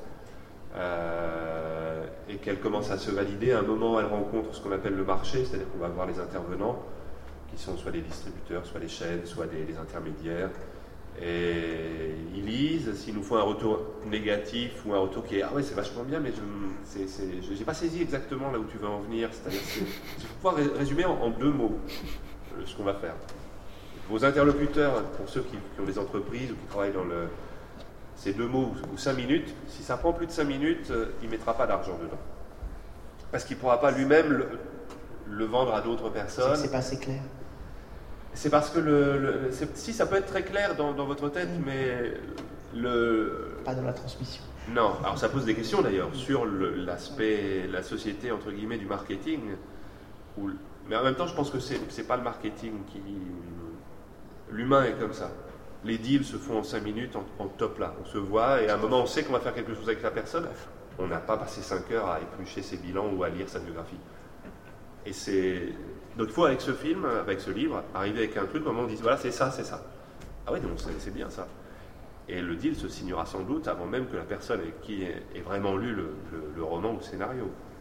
euh, et qu'elle commence à se valider. À un moment, elle rencontre ce qu'on appelle le marché, c'est-à-dire qu'on va voir les intervenants, qui sont soit des distributeurs, soit des chaînes, soit des, des intermédiaires, et ils lisent. S'ils nous font un retour négatif ou un retour qui est « Ah ouais, c'est vachement bien, mais je n'ai pas saisi exactement là où tu veux en venir », c'est-à-dire il faut pouvoir résumer en, en deux mots euh, ce qu'on va faire. Vos interlocuteurs, pour ceux qui, qui ont des entreprises ou qui travaillent dans le... ces deux mots ou, ou cinq minutes, si ça prend plus de cinq minutes, euh, il ne mettra pas d'argent dedans. Parce qu'il ne pourra pas lui-même le, le vendre à d'autres personnes. C'est pas assez clair. C'est parce que le, le si ça peut être très clair dans, dans votre tête, mmh. mais le pas dans la transmission. Non, alors ça pose des questions d'ailleurs sur l'aspect, la société entre guillemets du marketing. Où, mais en même temps, je pense que c'est c'est pas le marketing qui, l'humain est comme ça. Les deals se font en cinq minutes en, en top là. On se voit et à un moment on sait qu'on va faire quelque chose avec la personne. On n'a pas passé cinq heures à éplucher ses bilans ou à lire sa biographie. Et c'est donc il faut avec ce film, avec ce livre, arriver avec un truc, au moment où on dit voilà c'est ça, c'est ça. Ah oui, donc c'est bien ça. Et le deal se signera sans doute avant même que la personne avec qui ait vraiment lu le, le, le roman ou le scénario.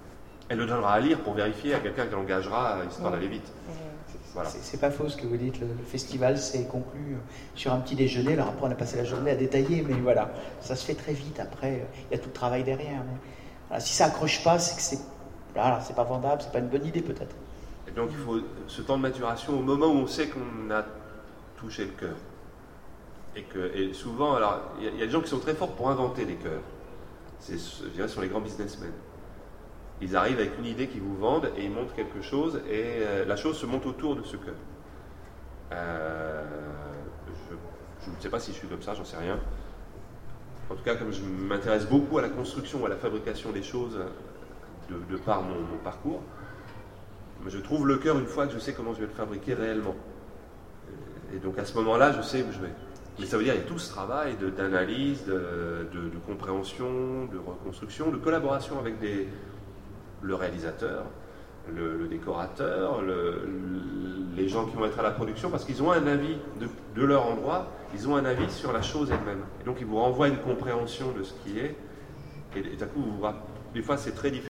elle le donnera à lire pour vérifier à quelqu'un qui l'engagera, histoire d'aller vite. Voilà. C'est pas faux ce que vous dites, le, le festival s'est conclu sur un petit déjeuner, alors après on a passé la journée à détailler, mais voilà, ça se fait très vite, après il y a tout le travail derrière. Mais, voilà, si ça accroche pas, c'est que c'est voilà, c'est pas vendable, c'est pas une bonne idée peut-être. Et donc il faut ce temps de maturation au moment où on sait qu'on a touché le cœur. Et, que, et souvent, alors il y, y a des gens qui sont très forts pour inventer des cœurs. C'est, je dirais, sur les grands businessmen. Ils arrivent avec une idée qu'ils vous vendent et ils montrent quelque chose et euh, la chose se monte autour de ce cœur. Euh, je, je ne sais pas si je suis comme ça, j'en sais rien. En tout cas, comme je m'intéresse beaucoup à la construction, à la fabrication des choses de, de par mon, mon parcours, je trouve le cœur une fois que je sais comment je vais le fabriquer réellement. Et donc à ce moment-là, je sais où je vais. Mais ça veut dire qu'il y a tout ce travail de, d'analyse, de, de, de compréhension, de reconstruction, de collaboration avec des... le réalisateur, le, le décorateur, le, les gens qui vont être à la production, parce qu'ils ont un avis de, de leur endroit, ils ont un avis sur la chose elle-même. Et donc ils vous renvoient une compréhension de ce qui est, et, et d'un coup, vous, des fois c'est très différent.